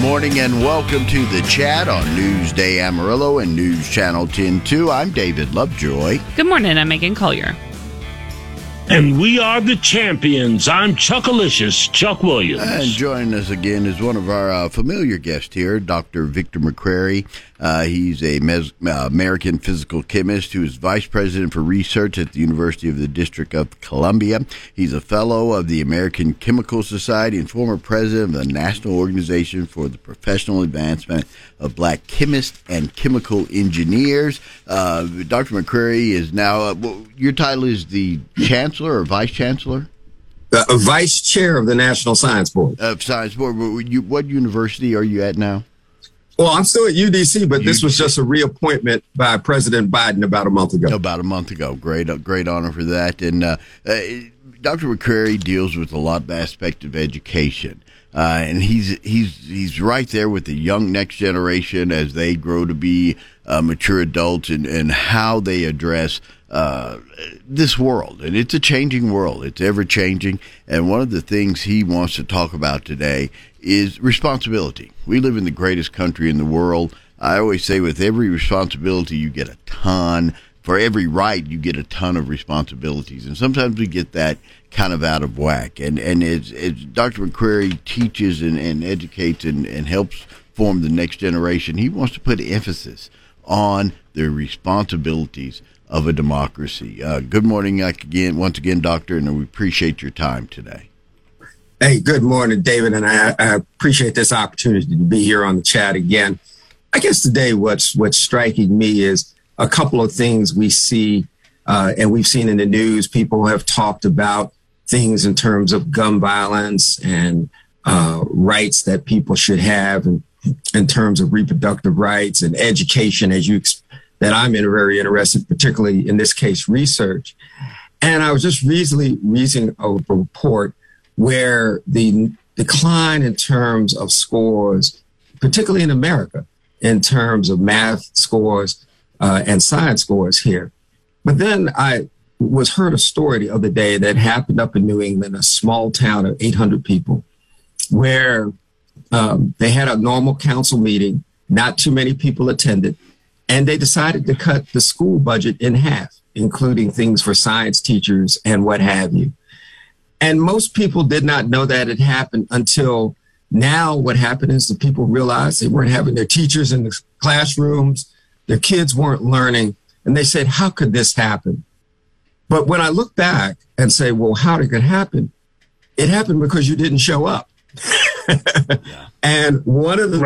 morning and welcome to the chat on Newsday Amarillo and News Channel 10-2. I'm David Lovejoy. Good morning, I'm Megan Collier. And we are the champions. I'm Chuckalicious, Chuck Williams. And joining us again is one of our familiar guests here, Dr. Victor McCrary. He's a American physical chemist who is vice president for research at the University of the District of Columbia. He's a fellow of the American Chemical Society and former president of the National Organization for the Professional Advancement of Black Chemists and Chemical Engineers. Dr. McCrary is now, your title is the Chancellor or Vice Chancellor? Vice Chair of the National Science Board. Science Board. What university are you at now? Well, I'm still at UDC, but this was just a reappointment by President Biden about a month ago. Great honor for that. And Dr. McCrary deals with a lot of aspects of education. And he's right there with the young next generation as they grow to be mature adults and how they address this world. And it's a changing world. It's ever changing. And one of the things he wants to talk about today is responsibility. We live in the greatest country in the world. I always say with every responsibility, you get a ton. For every right, you get a ton of responsibilities. And sometimes we get that kind of out of whack. And as Dr. McCrary teaches and educates and helps form the next generation, he wants to put emphasis on the responsibilities of a democracy. Good morning once again, Doctor, and we appreciate your time today. Hey, good morning, David, and I appreciate this opportunity to be here on the chat again. I guess today what's striking me is a couple of things we see, and we've seen in the news. People have talked about things in terms of gun violence and rights that people should have in terms of reproductive rights and education, that I'm very interested, particularly in this case, research. And I was just recently reading a report where the decline in terms of scores, particularly in America, in terms of math scores and science scores here. But then I heard a story the other day that happened up in New England, a small town of 800 people, where they had a normal council meeting, not too many people attended, and they decided to cut the school budget in half, including things for science teachers and what have you. And most people did not know that it happened until now. What happened is the people realized they weren't having their teachers in the classrooms, their kids weren't learning, and they said, how could this happen? But when I look back and say, well, how did it happen? It happened because you didn't show up. Yeah. And one of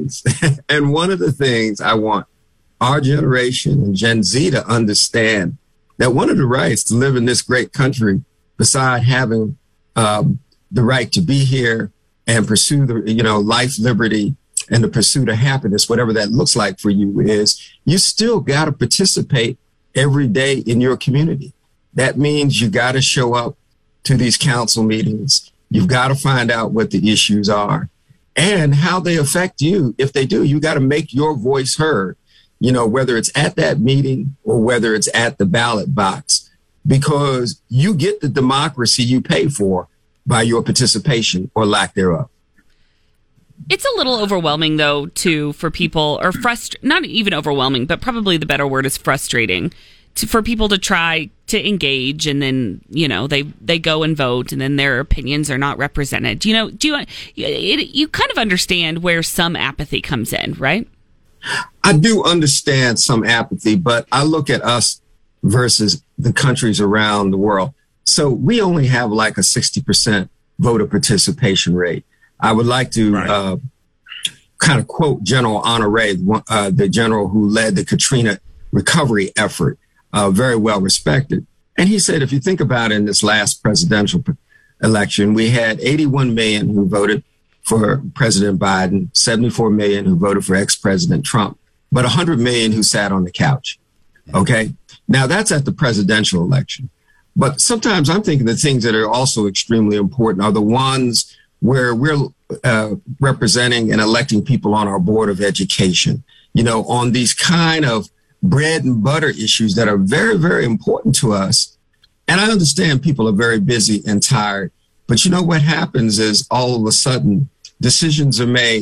the things I want our generation and Gen Z to understand, that one of the rights to live in this great country, beside having the right to be here and pursue the life, liberty, and the pursuit of happiness, whatever that looks like for you, is you still got to participate every day in your community. That means you got to show up to these council meetings. You've got to find out what the issues are and how they affect you. If they do, you got to make your voice heard, whether it's at that meeting or whether it's at the ballot box, because you get the democracy you pay for by your participation or lack thereof. It's a little overwhelming, though, for people, or not even overwhelming, but probably the better word is frustrating, for people to try to engage, and then, they go and vote, and then their opinions are not represented. You kind of understand where some apathy comes in, right? I do understand some apathy, but I look at us versus the countries around the world. So we only have like a 60% voter participation rate. I would like to kind of quote General Honore, the general who led the Katrina recovery effort, very well respected. And he said, if you think about it, in this last presidential election, we had 81 million who voted for President Biden, 74 million who voted for ex-President Trump, but 100 million who sat on the couch. Okay. Now that's at the presidential election. But sometimes I'm thinking the things that are also extremely important are the ones where we're representing and electing people on our board of education, on these kind of bread and butter issues that are very, very important to us. And I understand people are very busy and tired, but what happens is all of a sudden decisions are made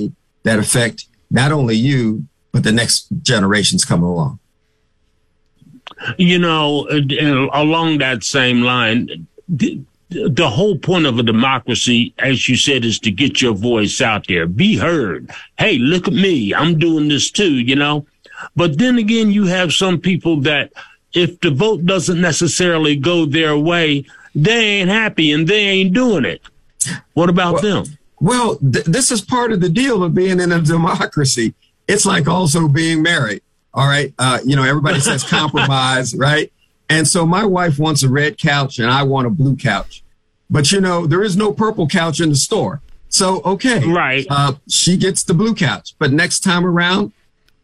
that affect not only you, but the next generations coming along. You know, along that same line, the whole point of a democracy, as you said, is to get your voice out there, be heard. Hey, look at me. I'm doing this too, you know. But then again, you have some people that if the vote doesn't necessarily go their way, they ain't happy and they ain't doing it. What about them? Well, this is part of the deal of being in a democracy. It's like also being married. All right. You know, everybody says compromise, right? And so my wife wants a red couch and I want a blue couch. But, you know, there is no purple couch in the store. So, okay. Right. She gets the blue couch. But next time around,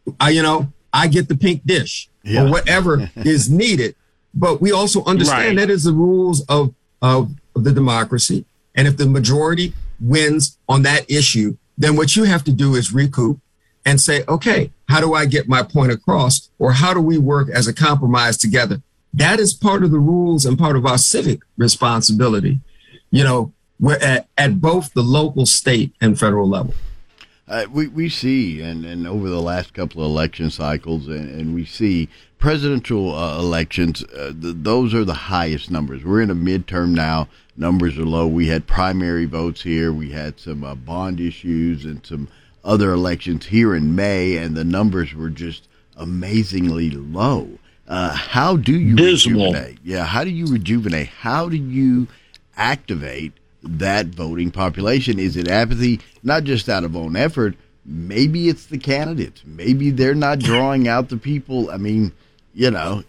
I get the pink dish or whatever is needed. But we also understand that is the rules of the democracy. And if the majority wins on that issue, then what you have to do is recoup and say, okay, how do I get my point across? Or how do we work as a compromise together? That is part of the rules and part of our civic responsibility. You know, we're at both the local, state, and federal level. We see, and over the last couple of election cycles, and we see presidential elections, those are the highest numbers. We're in a midterm now. Numbers are low. We had primary votes here. We had some bond issues and some other elections here in May, and the numbers were just amazingly low. How do you rejuvenate? Yeah, how do you rejuvenate? How do you activate that voting population? Is it apathy, not just out of own effort? Maybe it's the candidates. Maybe they're not drawing out the people. I mean, you know,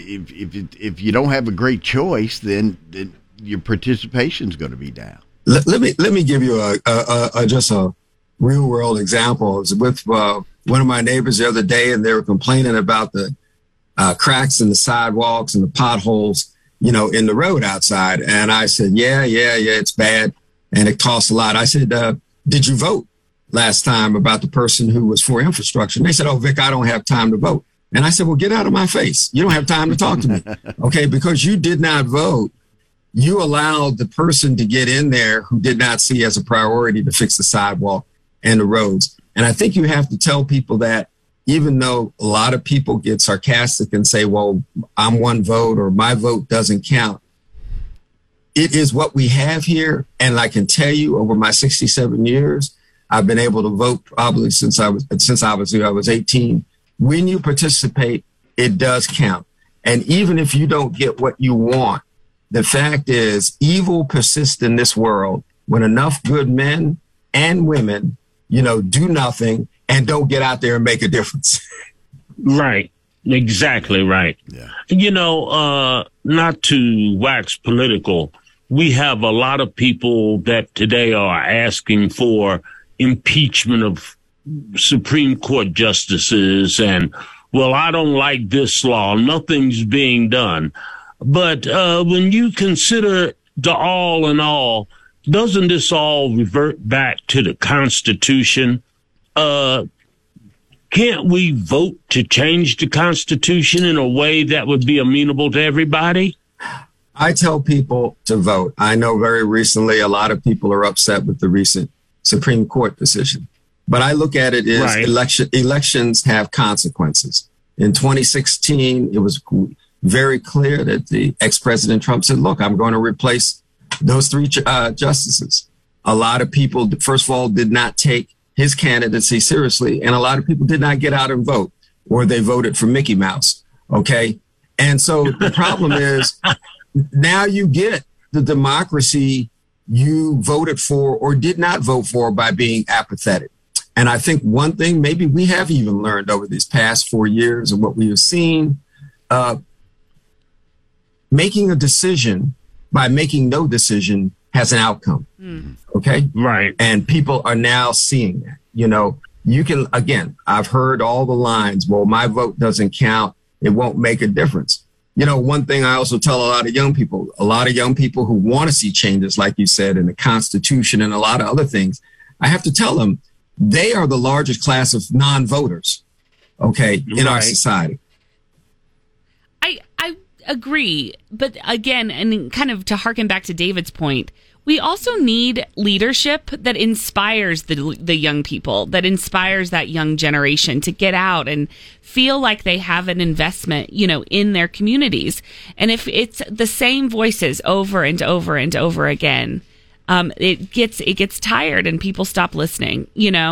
if you don't have a great choice, then your participation's going to be down. Let me give you just a real world example. I was with one of my neighbors the other day, and they were complaining about the cracks in the sidewalks and the potholes, you know, in the road outside. And I said, yeah, it's bad. And it costs a lot. I said, did you vote last time about the person who was for infrastructure? And they said, oh, Vic, I don't have time to vote. And I said, well, get out of my face. You don't have time to talk to me. Okay, because you did not vote. You allowed the person to get in there who did not see as a priority to fix the sidewalk and the roads. And I think you have to tell people that, even though a lot of people get sarcastic and say, well, I'm one vote or my vote doesn't count. It is what we have here. And I can tell you, over my 67 years, I've been able to vote probably since I was 18. When you participate, it does count. And even if you don't get what you want, the fact is evil persists in this world when enough good men and women, you know, do nothing and don't get out there and make a difference. Right. Exactly right. Yeah. You know, not to wax political, we have a lot of people that today are asking for impeachment of Supreme Court justices. And, well, I don't like this law. Nothing's being done. But when you consider the all in all, doesn't this all revert back to the Constitution? Can't we vote to change the Constitution in a way that would be amenable to everybody? I tell people to vote. I know very recently a lot of people are upset with the recent Supreme Court decision. But I look at it as elections have consequences. In 2016, it was very clear that the ex-President Trump said, look, I'm going to replace those three justices. A lot of people, first of all, did not take his candidacy seriously. And a lot of people did not get out and vote, or they voted for Mickey Mouse. Okay. And so the problem is now you get the democracy you voted for or did not vote for by being apathetic. And I think one thing maybe we have even learned over these past 4 years and what we have seen, making a decision by making no decision has an outcome. Okay. Right. And people are now seeing that, you know, you can, again, I've heard all the lines. Well, my vote doesn't count. It won't make a difference. You know, one thing I also tell a lot of young people who want to see changes, like you said, in the Constitution and a lot of other things, I have to tell them they are the largest class of non-voters, okay, in our society. I agree. But again, and kind of to harken back to David's point, We also need leadership that inspires the young people, that inspires that young generation to get out and feel like they have an investment, in their communities. And if it's the same voices over and over and over again, it gets tired and people stop listening,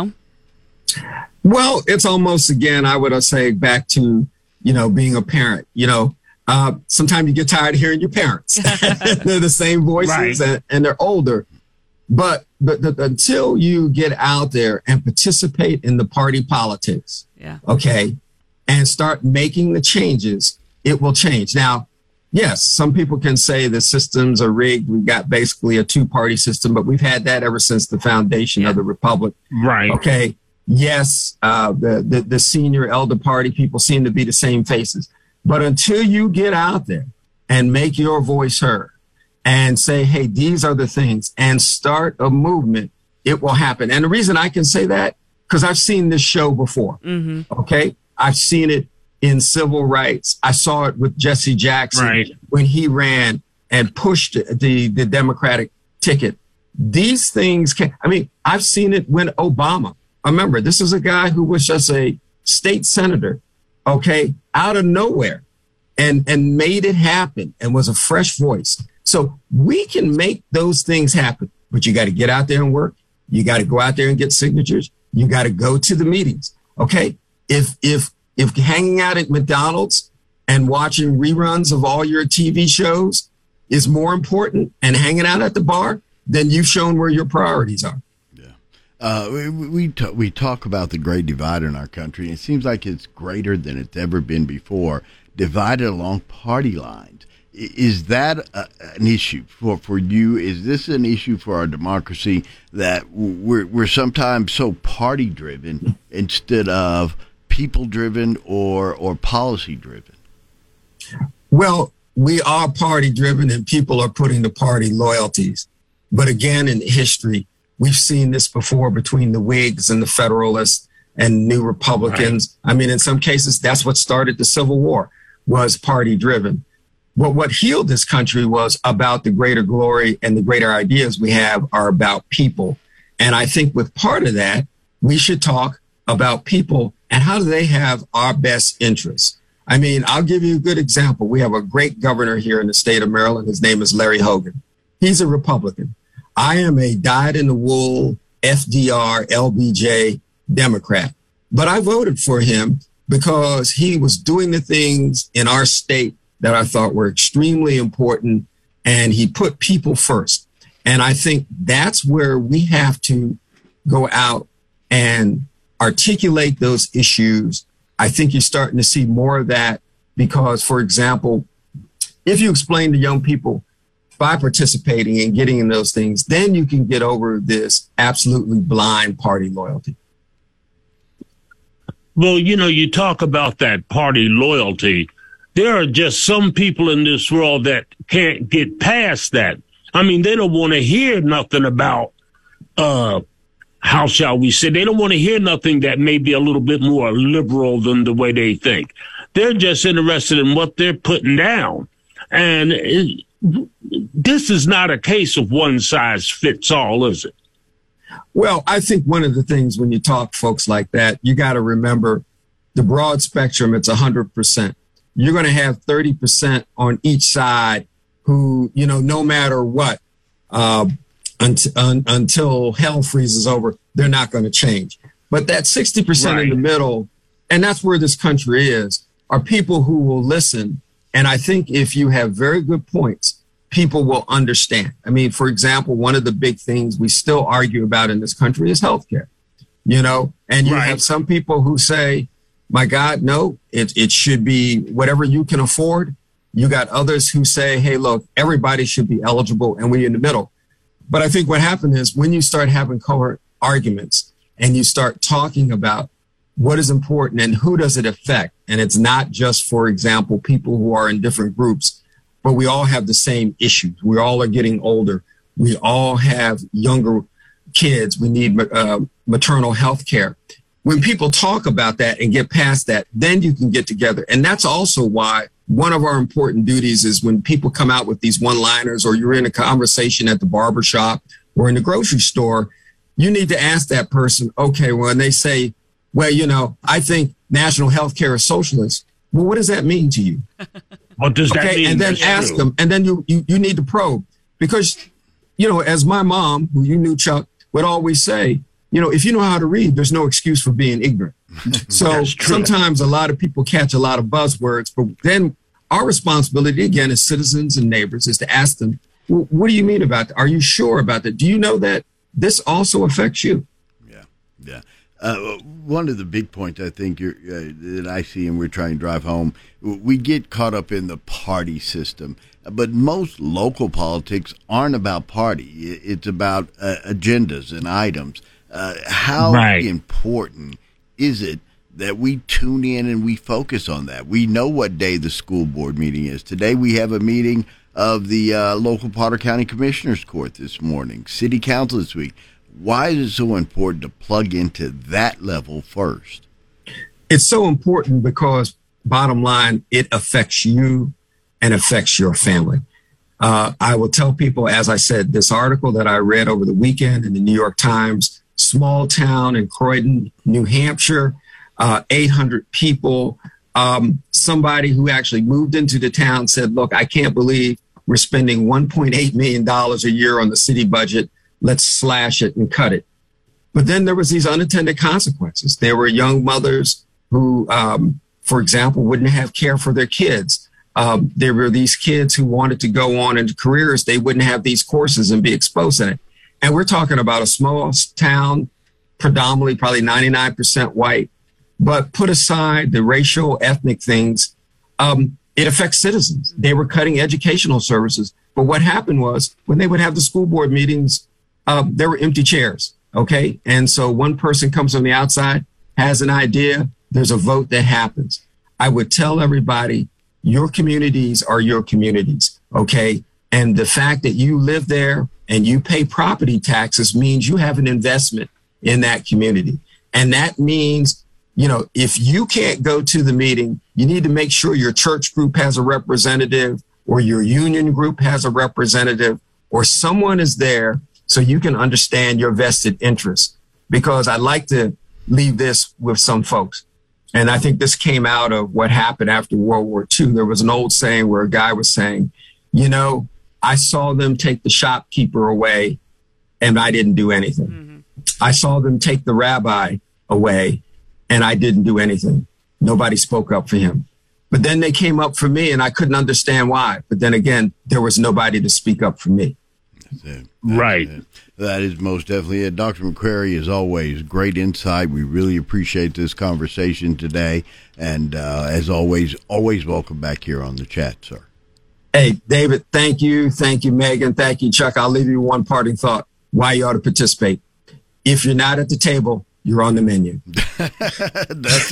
Well, it's almost, again, I would say back to, being a parent, sometimes you get tired of hearing your parents. They're the same voices, right, and they're older. But until you get out there and participate in the party politics, okay, and start making the changes, it will change. Now, yes, some people can say the systems are rigged. We've got basically a two-party system, but we've had that ever since the foundation of the republic. Right. Okay. Yes, the senior elder party people seem to be the same faces. But until you get out there and make your voice heard and say, hey, these are the things, and start a movement, it will happen. And the reason I can say that, because I've seen this show before. Mm-hmm. Okay. I've seen it in civil rights. I saw it with Jesse Jackson when he ran and pushed the Democratic ticket. These things I've seen it when Obama. Remember, this is a guy who was just a state senator, okay, out of nowhere, and made it happen and was a fresh voice. So we can make those things happen, but you got to get out there and work. You got to go out there and get signatures. You got to go to the meetings. Okay. If hanging out at McDonald's and watching reruns of all your TV shows is more important and hanging out at the bar, then you've shown where your priorities are. We talk about the great divide in our country, and it seems like it's greater than it's ever been before, divided along party lines. Is that an issue for you? Is this an issue for our democracy, that we're sometimes so party driven instead of people driven or policy driven? Well, we are party driven, and people are putting the party loyalties. But again, in history, we've seen this before between the Whigs and the Federalists and New Republicans. Right. I mean, in some cases, that's what started the Civil War, was party driven. But what healed this country was about the greater glory, and the greater ideas we have are about people. And I think with part of that, we should talk about people and how do they have our best interests. I mean, I'll give you a good example. We have a great governor here in the state of Maryland. His name is Larry Hogan. He's a Republican. I am a dyed-in-the-wool FDR, LBJ Democrat. But I voted for him because he was doing the things in our state that I thought were extremely important, and he put people first. And I think that's where we have to go out and articulate those issues. I think you're starting to see more of that because, for example, if you explain to young people by participating and getting in those things, then you can get over this absolutely blind party loyalty. Well, you talk about that party loyalty. There are just some people in this world that can't get past that. I mean, they don't want to hear nothing about, how shall we say, they don't want to hear nothing that may be a little bit more liberal than the way they think. They're just interested in what they're putting down. And this is not a case of one size fits all, is it? Well, I think one of the things when you talk folks like that, you got to remember the broad spectrum, it's 100%. You're going to have 30% on each side who, no matter what, until hell freezes over, they're not going to change. But that 60% in the middle, and that's where this country is, are people who will listen. And I think if you have very good points, people will understand. I mean, for example, one of the big things we still argue about in this country is healthcare, and you have some people who say, my God, no, it should be whatever you can afford. You got others who say, hey, look, everybody should be eligible, and we're in the middle. But I think what happened is when you start having coherent arguments and you start talking about what is important and who does it affect, and it's not just, for example, people who are in different groups, but we all have the same issues. We all are getting older. We all have younger kids. We need maternal health care. When people talk about that and get past that, then you can get together. And that's also why one of our important duties is when people come out with these one-liners, or you're in a conversation at the barbershop or in the grocery store, you need to ask that person, okay, when they say, well, you know, I think national health care is socialist. Well, what does that mean to you? What does that mean? And then ask them, and then you need to probe. Because, you know, as my mom, who you knew, Chuck, would always say, you know, if you know how to read, there's no excuse for being ignorant. So sometimes a lot of people catch a lot of buzzwords, but then our responsibility, again, as citizens and neighbors, is to ask them, well, what do you mean about that? Are you sure about that? Do you know that this also affects you? Yeah. One of the big points I think that I see, and we're trying to drive home, we get caught up in the party system, but most local politics aren't about party. It's about agendas and items. How important is it that we tune in and we focus on that? We know what day the school board meeting is. Today we have a meeting of the local Potter County Commissioners Court this morning, City Council this week. Why is it so important to plug into that level first? It's so important because, bottom line, it affects you and affects your family. I will tell people, as I said, this article that I read over the weekend in the New York Times, small town in Croydon, New Hampshire, 800 people. Somebody who actually moved into the town said, look, I can't believe we're spending $1.8 million a year on the city budget. Let's slash it and cut it. But then there was these unintended consequences. There were young mothers who, for example, wouldn't have care for their kids. There were these kids who wanted to go on into careers. They wouldn't have these courses and be exposed in it. And we're talking about a small town, predominantly probably 99% white. But put aside the racial, ethnic things, it affects citizens. They were cutting educational services. But what happened was when they would have the school board meetings, there were empty chairs. Okay. And so one person comes from the outside, has an idea. There's a vote that happens. I would tell everybody, your communities are your communities. Okay. And the fact that you live there and you pay property taxes means you have an investment in that community. And that means, you know, if you can't go to the meeting, you need to make sure your church group has a representative, or your union group has a representative, or someone is there so you can understand your vested interests. Because I'd like to leave this with some folks. And I think this came out of what happened after World War II. There was an old saying where a guy was saying, you know, I saw them take the shopkeeper away and I didn't do anything. Mm-hmm. I saw them take the rabbi away and I didn't do anything. Nobody spoke up for him. But then they came up for me and I couldn't understand why. But then again, there was nobody to speak up for me. That's it. Right. It. That is most definitely it. Dr. McCrary, as always, great insight. We really appreciate this conversation today. And as always welcome back here on the chat, sir. Hey, David, thank you. Thank you, Megan. Thank you, Chuck. I'll leave you one parting thought why you ought to participate. If you're not at the table, you're on the menu. That's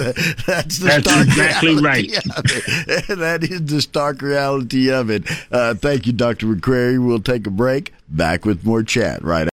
exactly right. That is the stark reality of it. Thank you, Dr. McCrary. We'll take a break. Back with more chat right